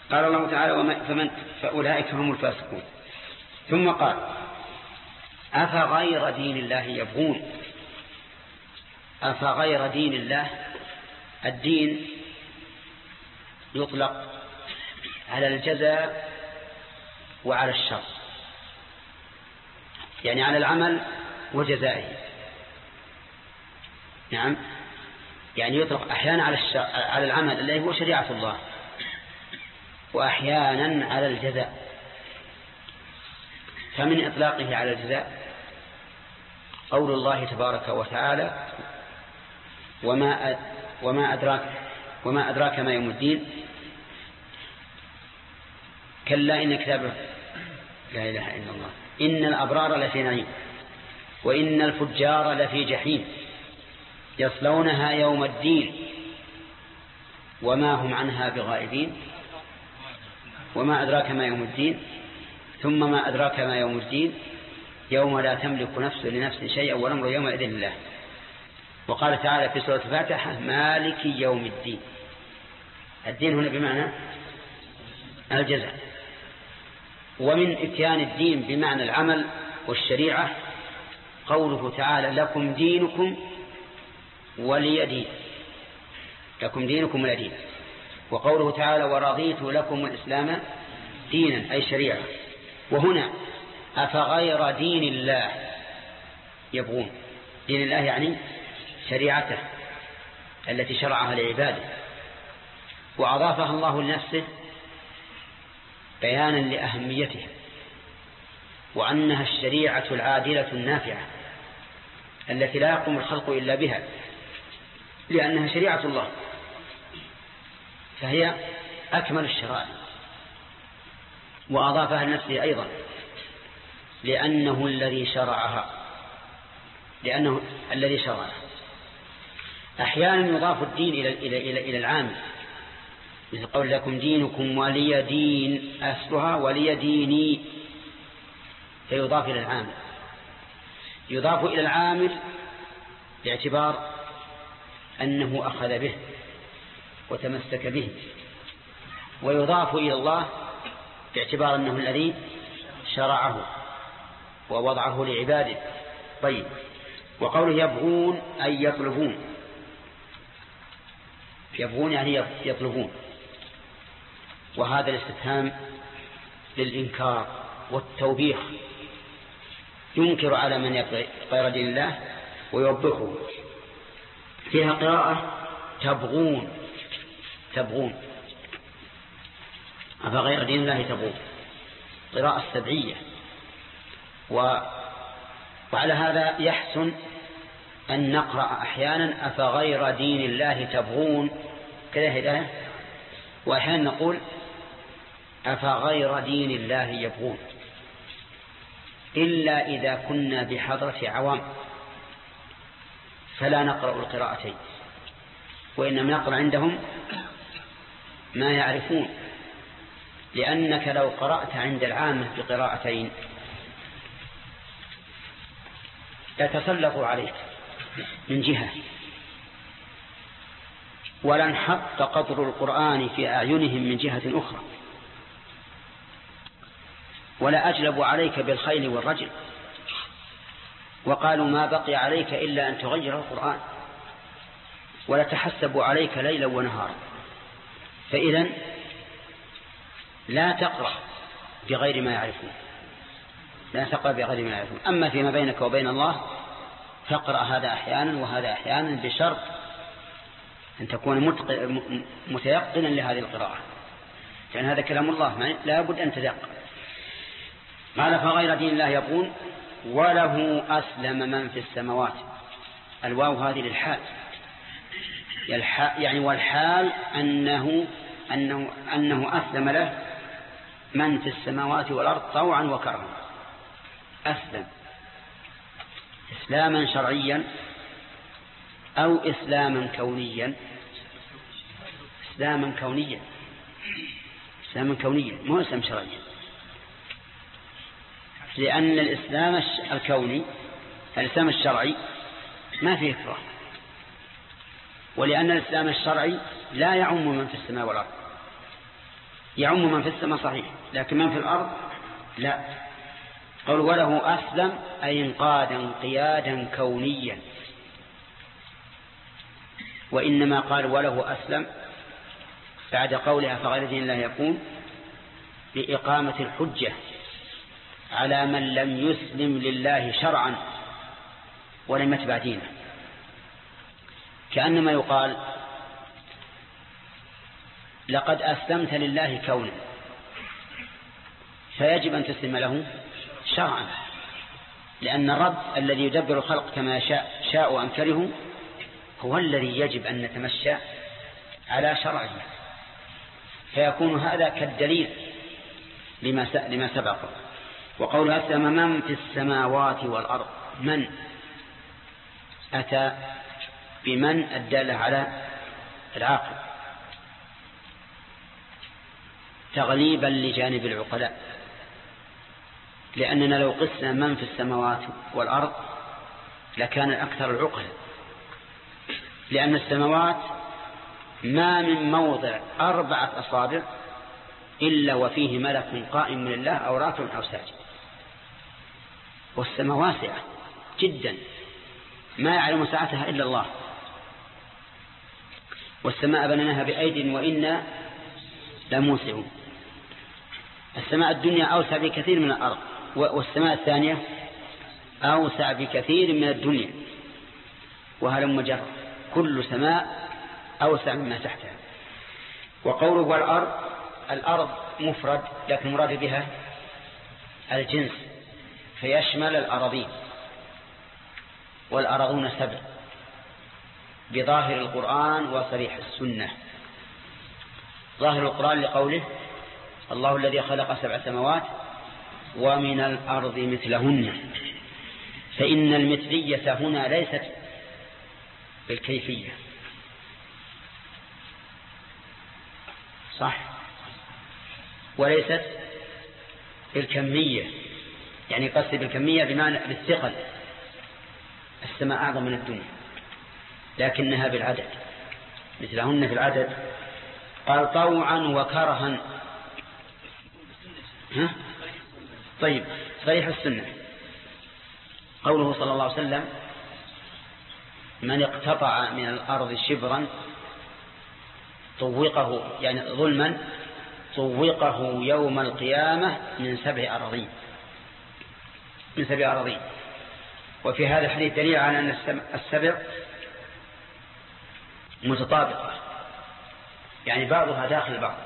قال الله تعالى فأولئك هم الفاسقون. ثم قال أفغير دين الله يبغون. أفغير دين الله. الدين يطلق على الجزاء وعلى الشر، يعني على العمل وجزائه. نعم، يعني يطلق أحيانا على العمل الذي هو شريعة الله، وأحيانا على الجزاء. فمن إطلاقه على الجزاء قول الله تبارك وتعالى وما أدراك ما يوم الدين كلا إن كتاب لا إله إلا الله إن الأبرار لفي نعيم وإن الفجار لفي جحيم يصلونها يوم الدين وما هم عنها بغائبين وما أدراك ما يوم الدين ثم ما أدراك ما يوم الدين يوم لا تملك نفس لنفس شيئا والأمر يومئذ لله. وقال تعالى في سورة الفاتحة مالك يوم الدين. الدين هنا بمعنى الجزاء. ومن اتيان الدين بمعنى العمل والشريعة قوله تعالى لكم دينكم ولي دين. لكم دينكم ولي دين. وقوله تعالى ورضيت لكم الإسلام دينا أي شريعة. وهنا أفغير دين الله يبغون. دين الله يعني شريعته التي شرعها لعباده وأضافها الله لنفسه بيانا لأهميتها وأنها الشريعة العادلة النافعة التي لا يقوم الخلق إلا بها لأنها شريعة الله، فهي أكمل الشرائع. وأضافها لنفسه أيضا لأنه الذي شرعها أحيانا يضاف الدين إلى العامل مثل قول لكم دينكم ولي دين أصلها ولي ديني فيضاف إلى العامل. يضاف إلى العامل باعتبار أنه أخذ به وتمسك به، ويضاف إلى الله باعتبار أنه الذي شرعه ووضعه لعباده. طيب، وقوله يبغون أي يطلبون. يبغون يعني يطلبون، وهذا الاستفهام للإنكار والتوبيخ، ينكر على من غير دين الله ويوبخه. فيها قراءة تبغون أفغير دين الله تبغون، قراءة سبعية. وعلى هذا يحسن أن نقرأ أحيانا أفغير دين الله تبغون كذا هداية، وأحيانا نقول أفغير دين الله يبغون، إلا إذا كنا بحضرة عوام فلا نقرأ القراءتين، وإنما نقرأ عندهم ما يعرفون، لأنك لو قرأت عند العامة بقراءتين يتسلطوا عليك من جهة، ولانحط قدر القرآن في أعينهم من جهة أخرى، ولا أجلب عليك بالخيل والرجل، وقالوا ما بقي عليك إلا أن تغير القرآن، ولا تحسب عليك ليلا ونهارا. فإذن لا تقرأ بغير ما يعرفون، أما فيما بينك وبين الله فاقرأ هذا أحيانا وهذا أحيانا، بشرط أن تكون متيقنا لهذه القراءة، لأن هذا كلام الله لا بد أن تذاق. قال فغير دين الله يبغون وله أسلم من في السماوات. الواو هذه للحال، يعني والحال أنه أسلم له من في السماوات والأرض طوعا وكرها. أسلم إسلاما شرعيا أو إسلاما كونيا. إسلاما كونيا مو إسلام شرعيا، لأن الإسلام الكوني الإسلام الشرعي ما فيه إكراه، ولأن الإسلام الشرعي لا يعم من في السماء والأرض، يعم من في السماء صحيح، لكن من في الأرض لا. قول وله أسلم أي انقادا انقيادا كونيا، وإنما قال وله أسلم بعد قولها فغير دين الله يكون بإقامة الحجة على من لم يسلم لله شرعا ولم يتبع دينه، كأنما يقال لقد أسلمت لله كونا فيجب أن تسلم له شرعا، لأن الرب الذي يدبر الخلق كما شاء أم كرهوا هو الذي يجب أن نتمشى على شرعه، فيكون هذا كالدليل لما سبق. وقول أسلم من في السماوات والأرض، من أتى بمن الدالة على العاقل تغليبا لجانب العقلاء، لأننا لو قسنا من في السماوات والأرض لكان الأكثر العقل، لأن السماوات ما من موضع 4 أصابع إلا وفيه ملك قائم من الله أو راكع أو ساجد، والسماء واسعة جدا ما يعلم ساعتها إلا الله. والسماء بنيناها بأيد وإنا لموسعون. السماء الدنيا أوسع بكثير من الأرض، والسماء الثانية أوسع بكثير من الدنيا، وهلم جرى كل سماء أوسع مما تحتها. وقوله والأرض، الأرض مفرد لكن مراد بها الجنس، فيشمل الأراضين، والأراضون 7 بظاهر القرآن وصريح السنة. ظاهر القرآن لقوله الله الذي خلق 7 سماوات ومن الأرض مثلهن، فإن المثلية هنا ليست بالكيفية، صح، وليست بالكمية، يعني قصد بالكمية بمعنى بالثقل، السماء أعظم من الدنيا، لكنها بالعدد مثلهن في العدد. قال طوعا وكرها. طيب، صريح السنة قوله صلى الله عليه وسلم من اقتطع من الأرض شبرا طوقه، يعني ظلما طوقه يوم القيامة من 7 أراضين، من 7 أراضين. وفي هذا الحديث دليل على أن 7 متطابقة، يعني بعضها داخل بعض،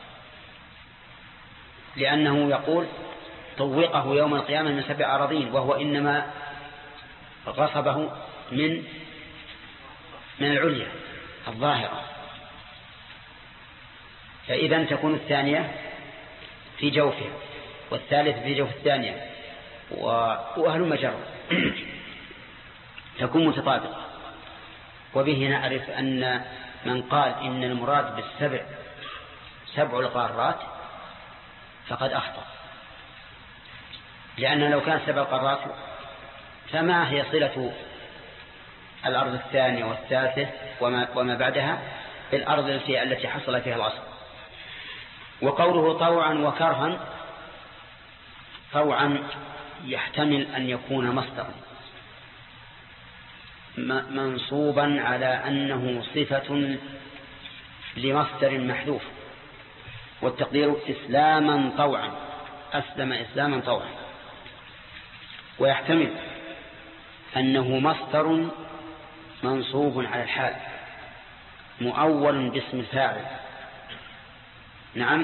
لأنه يقول طوقه يوم القيامة من 7 أراضين، وهو إنما غصبه من العليا الظاهرة، فإذا تكون الثانية في جوفها والثالث في جوف الثانية وأهل مجرى تكون متطابقة. وبه نعرف أن من قال إن المراد بال7 7 القارات فقد أخطأ، لأن لو كان 7 قارات فما هي صلة الأرض الثانية والثالثة وما بعدها بالأرض التي حصل فيها العصر. وقوله طوعا وكرها، طوعا يحتمل أن يكون مصدرا منصوبا على أنه صفة لمصدر محذوف، والتقدير إسلاما طوعا، أسلم إسلاما طوعا. ويحتمل أنه مصدر منصوب على الحال مؤول باسم الفاعل. نعم،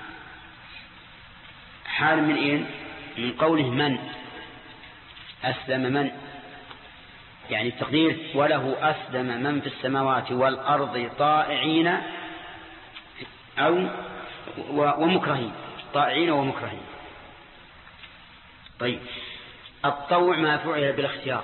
حال من إيه؟ من قوله من أسلم، من يعني التقدير وله أسلم من في السماوات والأرض طائعين أو ومكرهين، طائعين ومكرهين. طيب، الطوع ما فعل بالاختيار،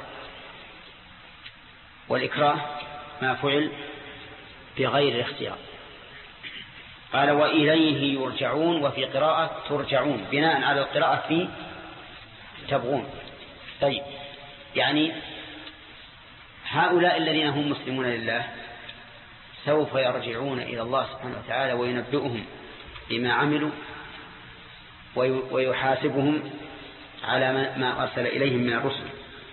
والإكراه ما فعل بغير الاختيار. قال وإليه يرجعون، وفي قراءة ترجعون بناء على القراءة في تبغون. طيب، يعني هؤلاء الذين هم مسلمون لله سوف يرجعون إلى الله سبحانه وتعالى وينبئهم بما عملوا ويحاسبهم على ما أرسل إليهم من الرسل.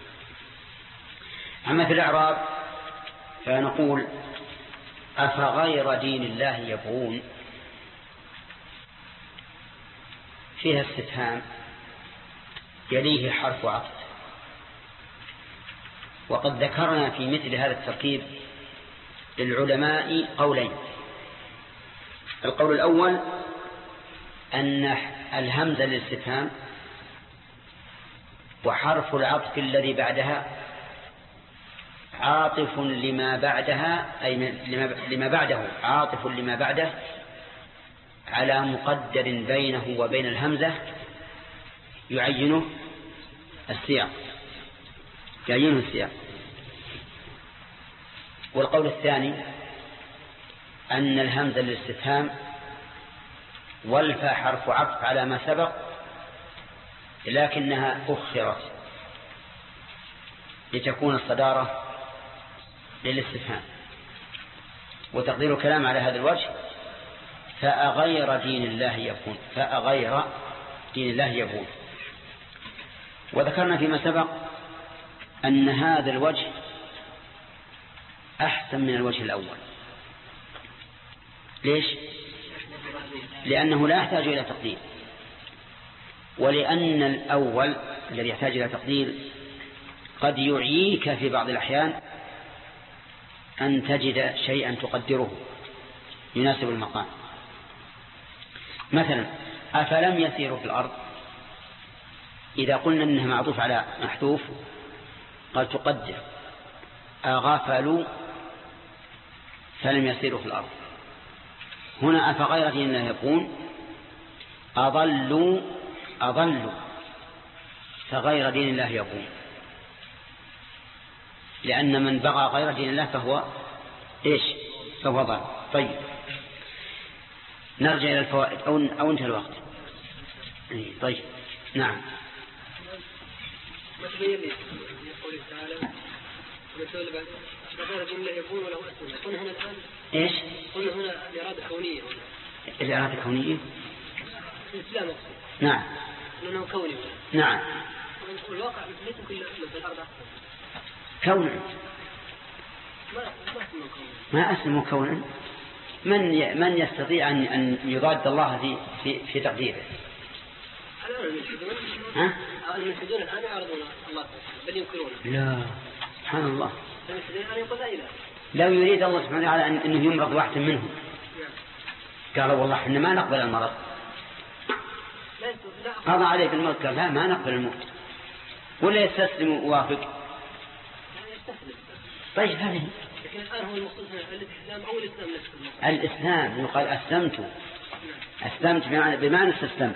أما في الإعراب فنقول أفغير دين الله يبغون، فيها استفهام يليه حرف عطف. وقد ذكرنا في مثل هذا التركيب للعلماء قولين. القول الأول أن الهمزة للاستفهام وحرف العطف الذي بعدها عاطف لما بعدها، أي لما بعده عاطف لما بعده على مقدر بينه وبين الهمزة يعينه السياق. والقول الثاني أن الهمزة للاستفهام والفاء حرف عطف على ما سبق لكنها أخرت لتكون الصدارة للاستفهام. وتقدير الكلام على هذا الوجه فأغير دين الله يبغون، فأغير دين الله يبغون. وذكرنا فيما سبق أن هذا الوجه أحسن من الوجه الأول. ليش؟ لأنه لا يحتاج إلى تقدير، ولأن الأول الذي يحتاج إلى تقدير قد يعييك في بعض الأحيان أن تجد شيئا تقدره يناسب المقام. مثلا أفلم يسيروا في الأرض، إذا قلنا أنها معطوف على محذوف قال تقدر أغفلوا فلم يسيروا في الأرض. هنا أفغير دين الله يبغون أضلوا فغير دين الله يبغون، لأن من بغى غير دين الله فهو إيش؟ فهو ضال. طيب نرجع إلى الفوائد أو انتهى الوقت. طيب نعم. ما تبين لي قوله تعالى ومثل بعد غير دين الله يبغون وله أسلم. قلنا هنا الآن إيش؟ قلنا هنا الإرادة كونية. الإرادة كونية؟ الإسلام أقصد. نعم. لأنه كوني. نعم. والواقع ليس كل مثل الأرض كون. ما اسمه كونا. من يستطيع أن يضاد الله في تقديره؟ الملحدون الآن يعرضون الله بل ينكرونه. لا سبحان الله. لو يريد الله سبحانه وتعالى أنه يمرض واحد منهم قالوا والله إحنا ما نقبل المرض، قضى عليه بالموت قال لا ما نقبل الموت، ولا يستسلم ووافق. طيب هذه لكن الآن هو المقصود الإسلام أو الإسلام نفسه. الإسلام يقال أسلمت بمعنى استسلمت.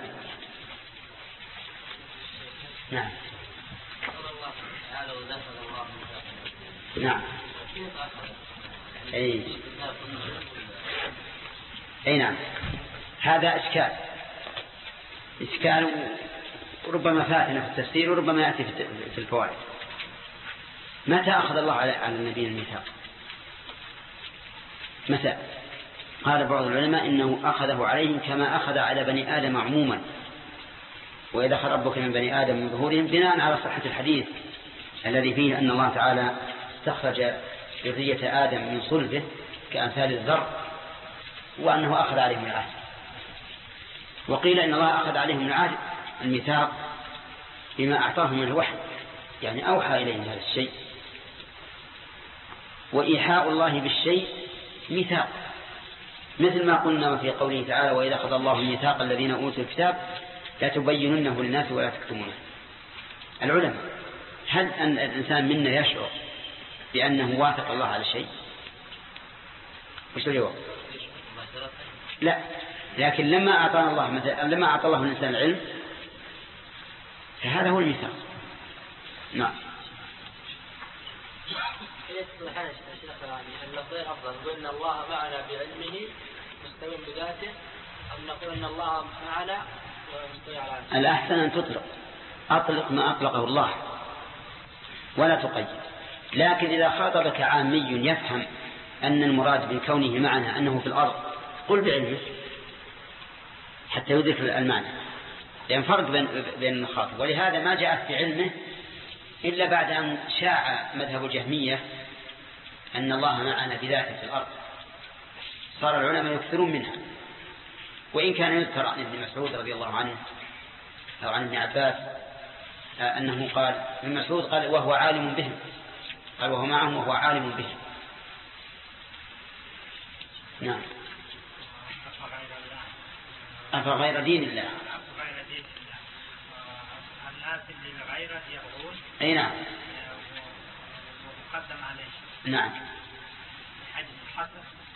نعم. نعم. أي نعم. هذا إشكال ربما فاتنا في التفسير وربما يأتي في الفوائد. متى أخذ الله على النبي الميثاق؟ متى؟ قال بعض العلماء إنه أخذه عليهم كما أخذ على بني آدم عموما، وإذا أخذ ربك من بني آدم من ظهورهم، بناء على صحة الحديث الذي فيه أن الله تعالى استخرج ذرية آدم من صلبه كأمثال الذر، وأنه أخذ عليهم العهد. وقيل إن الله أخذ عليهم العهد الميثاق بما أعطاهم من الوحي، يعني أوحى إليهم هذا الشيء. وإيحاء الله بالشيء ميثاق، مثل ما قلنا في قوله تعالى وإذا أخذ الله ميثاق الذين أوتوا الكتاب لا تبيننه للناس ولا تكتمونه. العلماء هل أن الإنسان منا يشعر بأنه واثق الله على شيء؟ وش الجواب؟ لا، لكن لما أعطى الله الإنسان العلم فهذا هو الميثاق. نعم. سبحانه اللفظين أفضل، نقول إن الله معنا بعلمه مستوى بذاته، أم نقول إن الله معنا ومستوى على عرشه؟ الأحسن أن أطلق ما أطلقه الله ولا تقيد. لكن إذا خاطبك عامي يفهم أن المراد بكونه معنا أنه في الأرض قل بعلمه، حتى يدرك المعنى، لأن فرق بين المخاطب. ولهذا ما جاءت في علمه إلا بعد أن شاع مذهب الجهمية أن الله معنا بذاته في الأرض، صار العلماء يكثرون منها. وإن كان يذكر عن ابن مسعود رضي الله عنه أو عن ابن عباس أنه قال، ابن مسعود قال وهو عالم بهم، قال وهو معهم وهو عالم بهم. نعم. أفغير دين الله الناس اللي غيره يقول أي نعم مقدم عليه نعم حج الحسن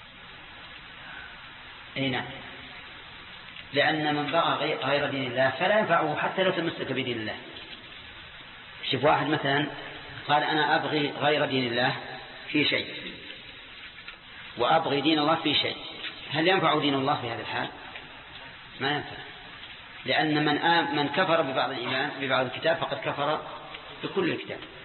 أي نعم، لأن من بغى غير دين الله فلا ينفعه حتى لو تمسك بدين الله. شوف واحد مثلا قال أنا أبغي غير دين الله في شيء وأبغي دين الله في شيء، هل ينفع دين الله في هذا الحال؟ ما ينفع، لأن من كفر ببعض الإيمان ببعض الكتاب فقد كفر بكل الكتاب.